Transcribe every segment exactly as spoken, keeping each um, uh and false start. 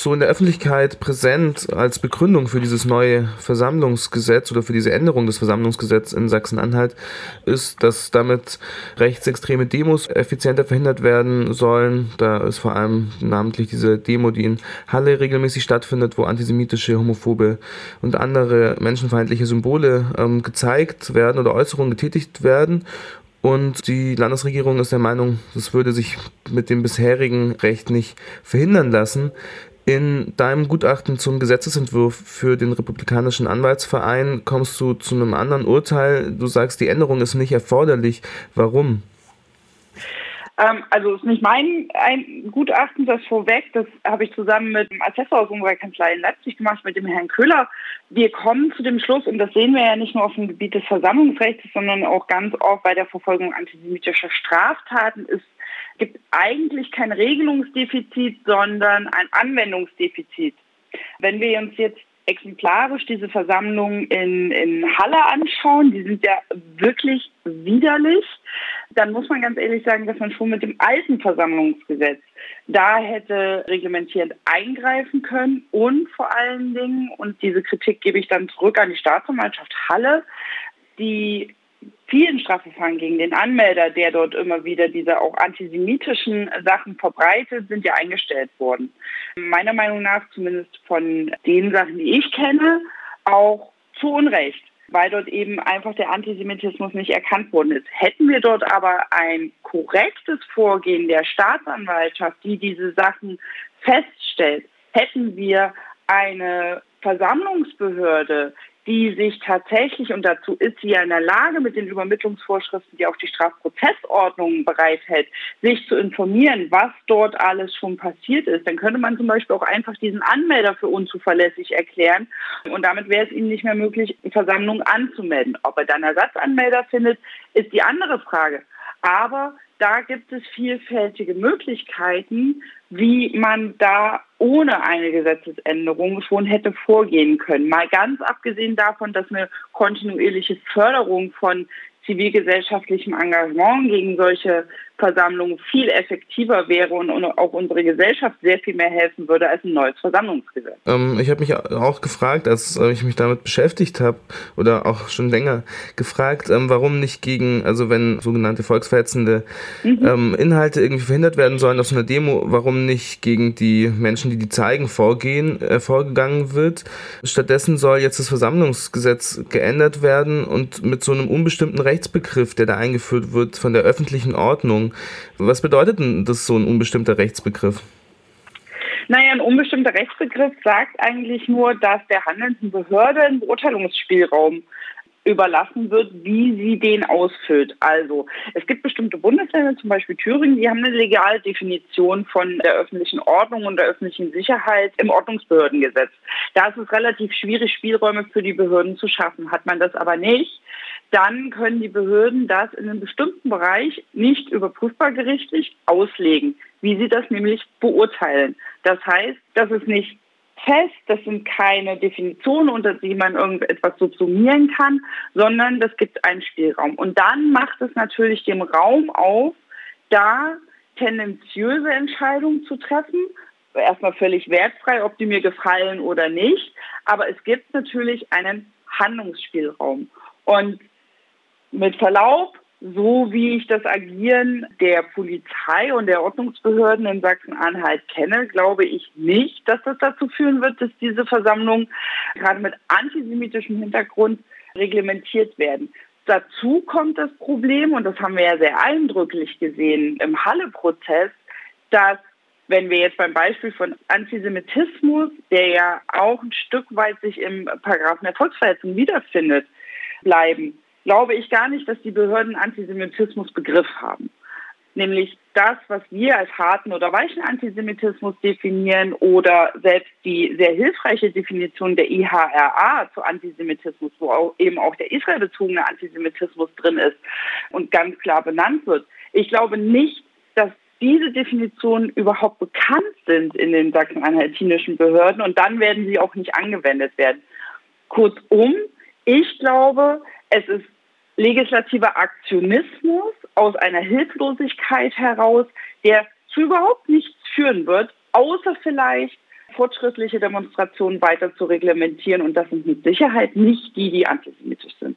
so in der Öffentlichkeit präsent als Begründung für dieses neue Versammlungsgesetz oder für diese Änderung des Versammlungsgesetzes in Sachsen-Anhalt ist, dass damit rechtsextreme Demos effizienter verhindert werden sollen. Da ist vor allem namentlich diese Demo, die in Halle regelmäßig stattfindet, wo antisemitische, homophobe und andere menschenfeindliche Symbole ähm, gezeigt werden oder Äußerungen getätigt werden. Und die Landesregierung ist der Meinung, das würde sich mit dem bisherigen Recht nicht verhindern lassen. In deinem Gutachten zum Gesetzesentwurf für den Republikanischen Anwaltsverein kommst du zu einem anderen Urteil. Du sagst, die Änderung ist nicht erforderlich. Warum? Ähm, also es ist nicht mein ein Gutachten, das vorweg, das habe ich zusammen mit dem Assessor aus unserer Kanzlei in Leipzig gemacht, mit dem Herrn Köhler. Wir kommen zu dem Schluss, und das sehen wir ja nicht nur auf dem Gebiet des Versammlungsrechts, sondern auch ganz oft bei der Verfolgung antisemitischer Straftaten. Es gibt eigentlich kein Regelungsdefizit, sondern ein Anwendungsdefizit. Wenn wir uns jetzt exemplarisch diese Versammlungen in, in Halle anschauen, die sind ja wirklich widerlich, dann muss man ganz ehrlich sagen, dass man schon mit dem alten Versammlungsgesetz da hätte reglementierend eingreifen können und vor allen Dingen, und diese Kritik gebe ich dann zurück an die Staatsanwaltschaft Halle, die vielen Strafverfahren gegen den Anmelder, der dort immer wieder diese auch antisemitischen Sachen verbreitet, sind ja eingestellt worden. Meiner Meinung nach, zumindest von den Sachen, die ich kenne, auch zu Unrecht, weil dort eben einfach der Antisemitismus nicht erkannt worden ist. Hätten wir dort aber ein korrektes Vorgehen der Staatsanwaltschaft, die diese Sachen feststellt, hätten wir eine Versammlungsbehörde, die sich tatsächlich, und dazu ist sie ja in der Lage, mit den Übermittlungsvorschriften, die auch die Strafprozessordnung bereithält, sich zu informieren, was dort alles schon passiert ist. Dann könnte man zum Beispiel auch einfach diesen Anmelder für unzuverlässig erklären, und damit wäre es ihm nicht mehr möglich, Versammlungen anzumelden. Ob er dann Ersatzanmelder findet, ist die andere Frage. Aber da gibt es vielfältige Möglichkeiten, wie man da ohne eine Gesetzesänderung schon hätte vorgehen können. Mal ganz abgesehen davon, dass eine kontinuierliche Förderung von zivilgesellschaftlichem Engagement gegen solche Versammlungen viel effektiver wäre und auch unsere Gesellschaft sehr viel mehr helfen würde als ein neues Versammlungsgesetz. Ähm, ich habe mich auch gefragt, als ich mich damit beschäftigt habe, oder auch schon länger gefragt, ähm, warum nicht gegen, also wenn sogenannte volksverhetzende mhm. ähm, Inhalte irgendwie verhindert werden sollen auf so einer Demo, warum nicht gegen die Menschen, die die zeigen, vorgehen, äh, vorgegangen wird. Stattdessen soll jetzt das Versammlungsgesetz geändert werden und mit so einem unbestimmten Rechtsbegriff, der da eingeführt wird von der öffentlichen Ordnung. Was bedeutet denn das, so ein unbestimmter Rechtsbegriff? Naja, ein unbestimmter Rechtsbegriff sagt eigentlich nur, dass der handelnden Behörde einen Beurteilungsspielraum überlassen wird, wie sie den ausfüllt. Also es gibt bestimmte Bundesländer, zum Beispiel Thüringen, die haben eine Legaldefinition von der öffentlichen Ordnung und der öffentlichen Sicherheit im Ordnungsbehördengesetz. Da ist es relativ schwierig, Spielräume für die Behörden zu schaffen. Hat man das aber nicht, dann können die Behörden das in einem bestimmten Bereich nicht überprüfbar gerichtlich auslegen, wie sie das nämlich beurteilen. Das heißt, das ist nicht fest, das sind keine Definitionen, unter die man irgendetwas subsumieren kann, sondern das gibt einen Spielraum. Und dann macht es natürlich dem Raum auf, da tendenziöse Entscheidungen zu treffen, erstmal völlig wertfrei, ob die mir gefallen oder nicht, aber es gibt natürlich einen Handlungsspielraum. Und mit Verlaub, so wie ich das Agieren der Polizei und der Ordnungsbehörden in Sachsen-Anhalt kenne, glaube ich nicht, dass das dazu führen wird, dass diese Versammlungen gerade mit antisemitischem Hintergrund reglementiert werden. Dazu kommt das Problem, und das haben wir ja sehr eindrücklich gesehen im Halle-Prozess, dass, wenn wir jetzt beim Beispiel von Antisemitismus, der ja auch ein Stück weit sich im Paragraphen der Volksverhetzung wiederfindet, bleiben, glaube ich gar nicht, dass die Behörden Antisemitismus Begriff haben. Nämlich das, was wir als harten oder weichen Antisemitismus definieren, oder selbst die sehr hilfreiche Definition der I H R A zu Antisemitismus, wo auch eben auch der israelbezogene Antisemitismus drin ist und ganz klar benannt wird. Ich glaube nicht, dass diese Definitionen überhaupt bekannt sind in den sachsen-anhaltinischen Behörden, und dann werden sie auch nicht angewendet werden. Kurzum, ich glaube, es ist legislativer Aktionismus aus einer Hilflosigkeit heraus, der zu überhaupt nichts führen wird, außer vielleicht fortschrittliche Demonstrationen weiter zu reglementieren. Und das sind mit Sicherheit nicht die, die antisemitisch sind.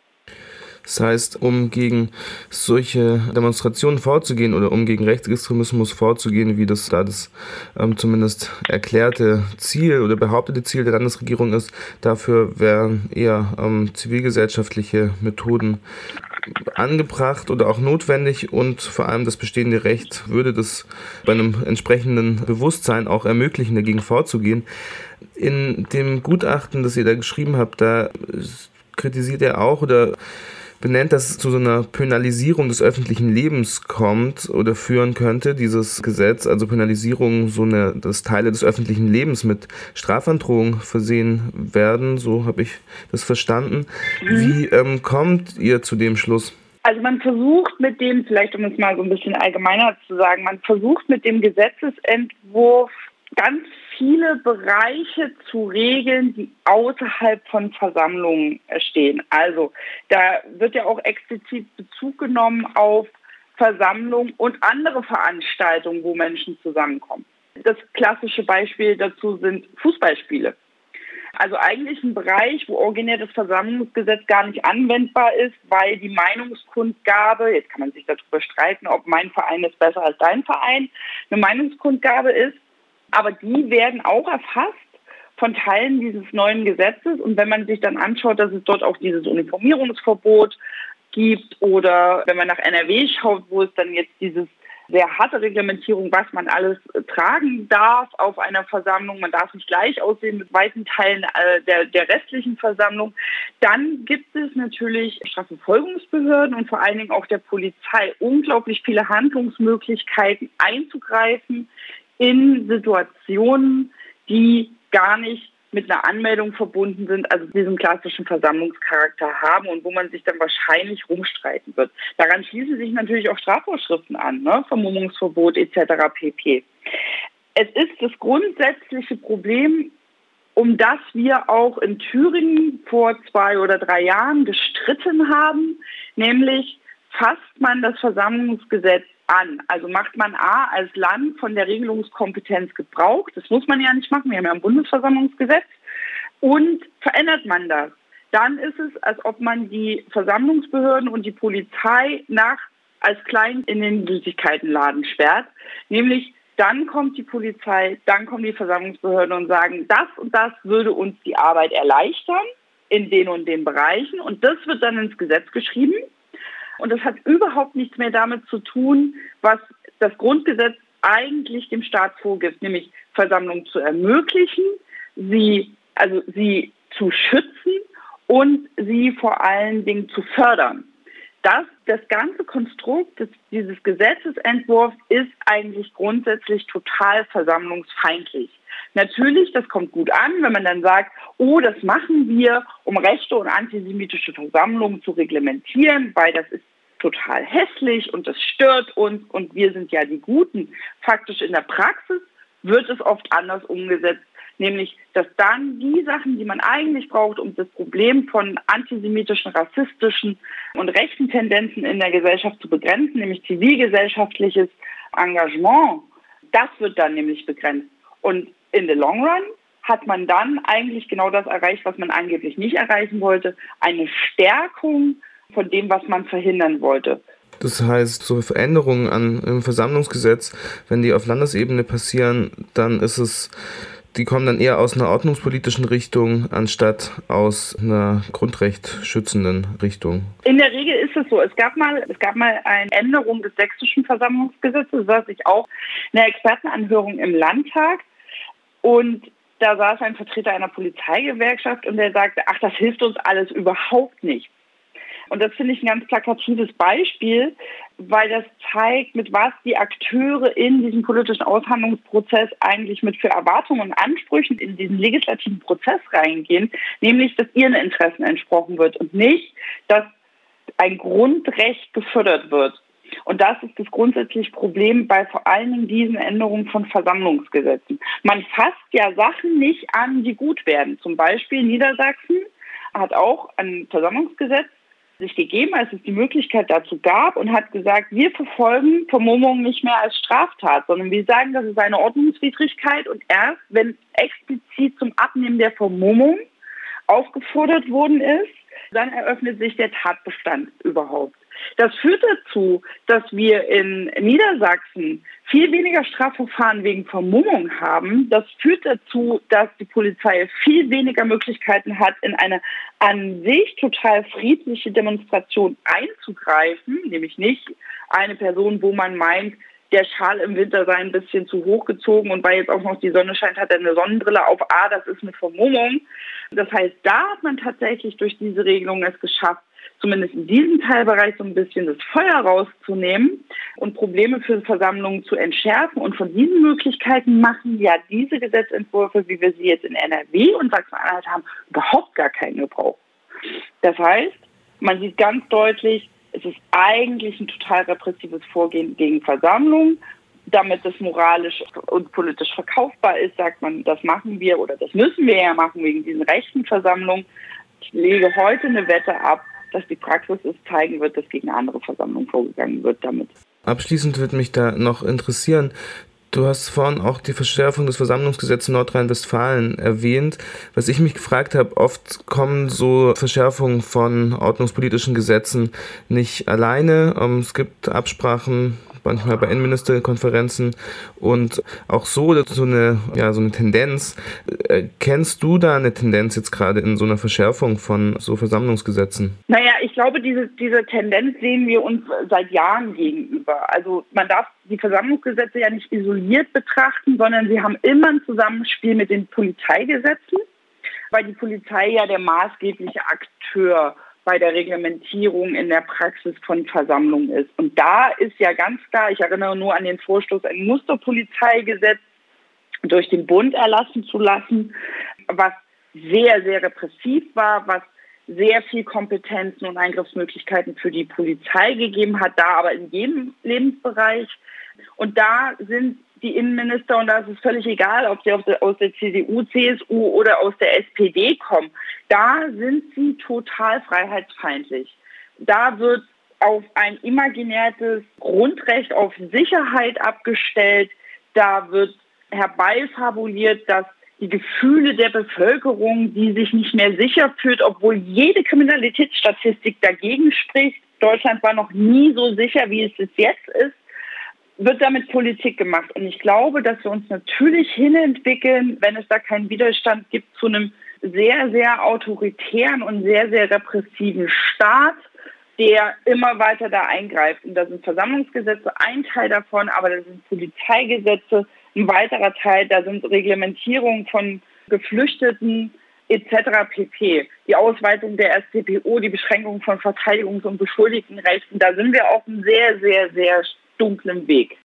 Das heißt, um gegen solche Demonstrationen vorzugehen oder um gegen Rechtsextremismus vorzugehen, wie das da das ähm, zumindest erklärte Ziel oder behauptete Ziel der Landesregierung ist, dafür wären eher ähm, zivilgesellschaftliche Methoden angebracht oder auch notwendig, und vor allem das bestehende Recht würde das bei einem entsprechenden Bewusstsein auch ermöglichen, dagegen vorzugehen. In dem Gutachten, das ihr da geschrieben habt, da kritisiert er auch oder benennt, dass es zu so einer Penalisierung des öffentlichen Lebens kommt oder führen könnte, dieses Gesetz, also Penalisierung, so eine, dass Teile des öffentlichen Lebens mit Strafandrohung versehen werden, so habe ich das verstanden. Mhm. Wie ähm, kommt ihr zu dem Schluss? Also man versucht mit dem, vielleicht um es mal so ein bisschen allgemeiner zu sagen, man versucht mit dem Gesetzesentwurf ganz viele Bereiche zu regeln, die außerhalb von Versammlungen stehen. Also da wird ja auch explizit Bezug genommen auf Versammlungen und andere Veranstaltungen, wo Menschen zusammenkommen. Das klassische Beispiel dazu sind Fußballspiele. Also eigentlich ein Bereich, wo originär das Versammlungsgesetz gar nicht anwendbar ist, weil die Meinungskundgabe, jetzt kann man sich darüber streiten, ob mein Verein ist besser als dein Verein, eine Meinungskundgabe ist, aber die werden auch erfasst von Teilen dieses neuen Gesetzes. Und wenn man sich dann anschaut, dass es dort auch dieses Uniformierungsverbot gibt oder wenn man nach N R W schaut, wo es dann jetzt dieses sehr harte Reglementierung, was man alles tragen darf auf einer Versammlung, man darf nicht gleich aussehen mit weiten Teilen der, der restlichen Versammlung, dann gibt es natürlich Strafverfolgungsbehörden und vor allen Dingen auch der Polizei unglaublich viele Handlungsmöglichkeiten einzugreifen in Situationen, die gar nicht mit einer Anmeldung verbunden sind, also diesen klassischen Versammlungscharakter haben und wo man sich dann wahrscheinlich rumstreiten wird. Daran schließen sich natürlich auch Strafvorschriften an, ne? Vermummungsverbot et cetera pp. Es ist das grundsätzliche Problem, um das wir auch in Thüringen vor zwei oder drei Jahren gestritten haben, nämlich fasst man das Versammlungsgesetz an. Also macht man A als Land von der Regelungskompetenz Gebrauch, das muss man ja nicht machen, wir haben ja ein Bundesversammlungsgesetz, und verändert man das, dann ist es, als ob man die Versammlungsbehörden und die Polizei nach als klein in den Süßigkeitenladen sperrt, nämlich dann kommt die Polizei, dann kommen die Versammlungsbehörden und sagen, das und das würde uns die Arbeit erleichtern in den und den Bereichen, und das wird dann ins Gesetz geschrieben. Und das hat überhaupt nichts mehr damit zu tun, was das Grundgesetz eigentlich dem Staat vorgibt, nämlich Versammlungen zu ermöglichen, sie, also sie zu schützen und sie vor allen Dingen zu fördern. Das, das ganze Konstrukt des, dieses Gesetzesentwurfs ist eigentlich grundsätzlich total versammlungsfeindlich. Natürlich, das kommt gut an, wenn man dann sagt, oh, das machen wir, um rechte und antisemitische Versammlungen zu reglementieren, weil das ist total hässlich und das stört uns und wir sind ja die Guten. Faktisch in der Praxis wird es oft anders umgesetzt, nämlich, dass dann die Sachen, die man eigentlich braucht, um das Problem von antisemitischen, rassistischen und rechten Tendenzen in der Gesellschaft zu begrenzen, nämlich zivilgesellschaftliches Engagement, das wird dann nämlich begrenzt. Und in the long run hat man dann eigentlich genau das erreicht, was man angeblich nicht erreichen wollte, eine Stärkung von dem, was man verhindern wollte. Das heißt, so Veränderungen an, im Versammlungsgesetz, wenn die auf Landesebene passieren, dann ist es, die kommen dann eher aus einer ordnungspolitischen Richtung, anstatt aus einer grundrechtschützenden Richtung. In der Regel ist es so. Es gab mal, es gab mal eine Änderung des sächsischen Versammlungsgesetzes, saß ich auch in einer Expertenanhörung im Landtag, und da saß ein Vertreter einer Polizeigewerkschaft und der sagte, ach, das hilft uns alles überhaupt nicht. Und das finde ich ein ganz plakatives Beispiel, weil das zeigt, mit was die Akteure in diesem politischen Aushandlungsprozess eigentlich mit für Erwartungen und Ansprüchen in diesen legislativen Prozess reingehen, nämlich, dass ihren Interessen entsprochen wird und nicht, dass ein Grundrecht gefördert wird. Und das ist das grundsätzliche Problem bei vor allen Dingen diesen Änderungen von Versammlungsgesetzen. Man fasst ja Sachen nicht an, die gut werden. Zum Beispiel Niedersachsen hat auch ein Versammlungsgesetz sich gegeben, als es die Möglichkeit dazu gab, und hat gesagt, wir verfolgen Vermummung nicht mehr als Straftat, sondern wir sagen, das ist eine Ordnungswidrigkeit, und erst wenn explizit zum Abnehmen der Vermummung aufgefordert worden ist, dann eröffnet sich der Tatbestand überhaupt. Das führt dazu, dass wir in Niedersachsen viel weniger Strafverfahren wegen Vermummung haben. Das führt dazu, dass die Polizei viel weniger Möglichkeiten hat, in eine an sich total friedliche Demonstration einzugreifen, nämlich nicht eine Person, wo man meint, der Schal im Winter sei ein bisschen zu hoch gezogen und weil jetzt auch noch die Sonne scheint, hat er eine Sonnenbrille auf. Ah, das ist eine Vermummung. Das heißt, da hat man tatsächlich durch diese Regelung es geschafft, zumindest in diesem Teilbereich so ein bisschen das Feuer rauszunehmen und Probleme für Versammlungen zu entschärfen. Und von diesen Möglichkeiten machen ja diese Gesetzentwürfe, wie wir sie jetzt in N R W und Sachsen-Anhalt haben, überhaupt gar keinen Gebrauch. Das heißt, man sieht ganz deutlich, es ist eigentlich ein total repressives Vorgehen gegen Versammlungen. Damit das moralisch und politisch verkaufbar ist, sagt man, das machen wir oder das müssen wir ja machen wegen diesen rechten Versammlungen. Ich lege heute eine Wette ab, dass die Praxis es zeigen wird, dass gegen andere Versammlungen vorgegangen wird damit. Abschließend würde mich da noch interessieren, du hast vorhin auch die Verschärfung des Versammlungsgesetzes in Nordrhein-Westfalen erwähnt. Was ich mich gefragt habe, oft kommen so Verschärfungen von ordnungspolitischen Gesetzen nicht alleine. Es gibt Absprachen manchmal bei Innenministerkonferenzen und auch so, so eine, ja, so eine Tendenz. Kennst du da eine Tendenz jetzt gerade in so einer Verschärfung von so Versammlungsgesetzen? Naja, ich glaube, diese, diese Tendenz sehen wir uns seit Jahren gegenüber. Also man darf die Versammlungsgesetze ja nicht isoliert betrachten, sondern sie haben immer ein Zusammenspiel mit den Polizeigesetzen, weil die Polizei ja der maßgebliche Akteur bei der Reglementierung in der Praxis von Versammlungen ist. Und da ist ja ganz klar, ich erinnere nur an den Vorstoß, ein Musterpolizeigesetz durch den Bund erlassen zu lassen, was sehr, sehr repressiv war, was sehr viel Kompetenzen und Eingriffsmöglichkeiten für die Polizei gegeben hat, da aber in jedem Lebensbereich. Und da sind die Innenminister, und da ist es völlig egal, ob sie aus der C D U, C S U oder aus der S P D kommen, da sind sie total freiheitsfeindlich. Da wird auf ein imaginäres Grundrecht auf Sicherheit abgestellt, da wird herbeifabuliert, dass die Gefühle der Bevölkerung, die sich nicht mehr sicher fühlt, obwohl jede Kriminalitätsstatistik dagegen spricht, Deutschland war noch nie so sicher, wie es es jetzt ist, wird damit Politik gemacht. Und ich glaube, dass wir uns natürlich hinentwickeln, wenn es da keinen Widerstand gibt, zu einem sehr, sehr autoritären und sehr, sehr repressiven Staat, der immer weiter da eingreift. Und da sind Versammlungsgesetze ein Teil davon, aber da sind Polizeigesetze ein weiterer Teil, da sind Reglementierungen von Geflüchteten et cetera pp. Die Ausweitung der S t p O, die Beschränkung von Verteidigungs- und Beschuldigtenrechten, da sind wir auf einem sehr, sehr, sehr dunklen Weg.